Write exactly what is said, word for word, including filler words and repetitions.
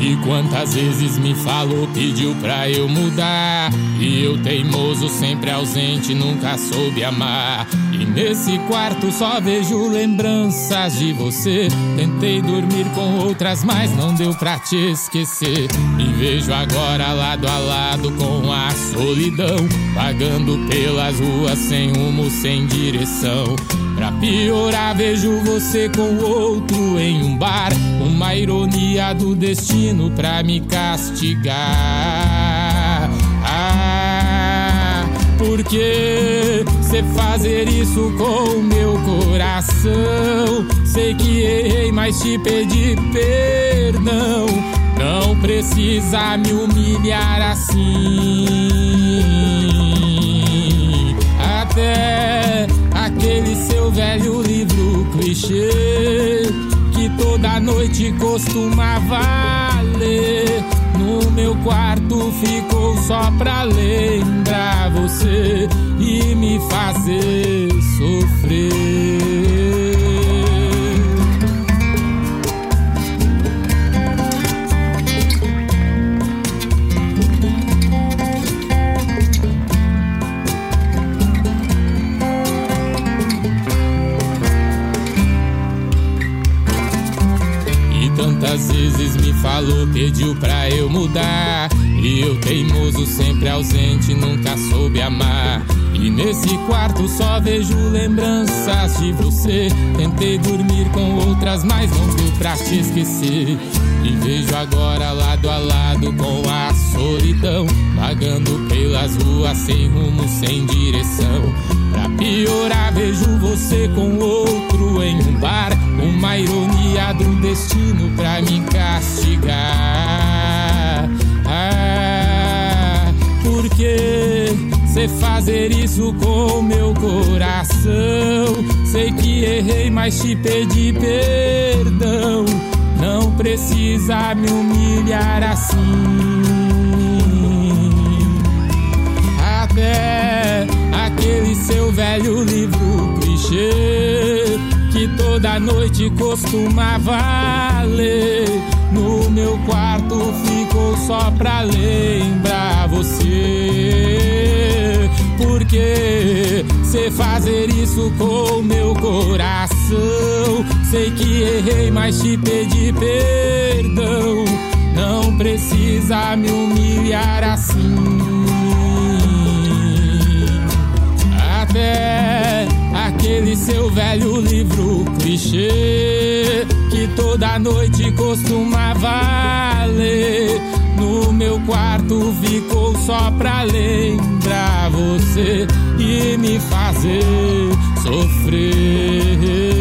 E quantas vezes me falou, pediu pra eu mudar, e eu teimoso, sempre ausente, nunca soube amar. E nesse quarto só vejo lembranças de você. Tentei dormir com outras, mas não deu pra te esquecer. Me vejo agora lado a lado com a solidão, vagando pelas ruas sem rumo, sem direção. Pra piorar, vejo você com outro em um bar, uma ironia do destino pra me castigar. Ah, por que cê fazer isso com o meu coração? Sei que errei, mas te pedi perdão. Não precisa me humilhar assim. Até aquele seu velho livro clichê que toda noite costumava ler, no meu quarto ficou só pra lembrar você e me fazer sofrer. Tantas vezes me falou, pediu pra eu mudar, e eu teimoso, sempre ausente, nunca soube amar. E nesse quarto só vejo lembranças de você. Tentei dormir com outras, mas não deu pra te esquecer. E vejo agora lado a lado com a solidão, vagando pelas ruas sem rumo, sem direção. Pra piorar, vejo você com outro em um bar, uma ironia do destino pra me castigar. Ah, por que cê fazer isso com meu coração? Sei que errei, mas te pedi perdão. Não precisa me humilhar assim. Até aquele seu velho livro clichê que toda noite costumava ler, no meu quarto ficou só pra lembrar você. Por que cê fazer isso com meu coração? Sei que errei, mas te pedi perdão. Não precisa me humilhar assim. Até aquele seu velho livro clichê que toda noite costumava ler, no meu quarto ficou só pra lembrar você e me fazer sofrer.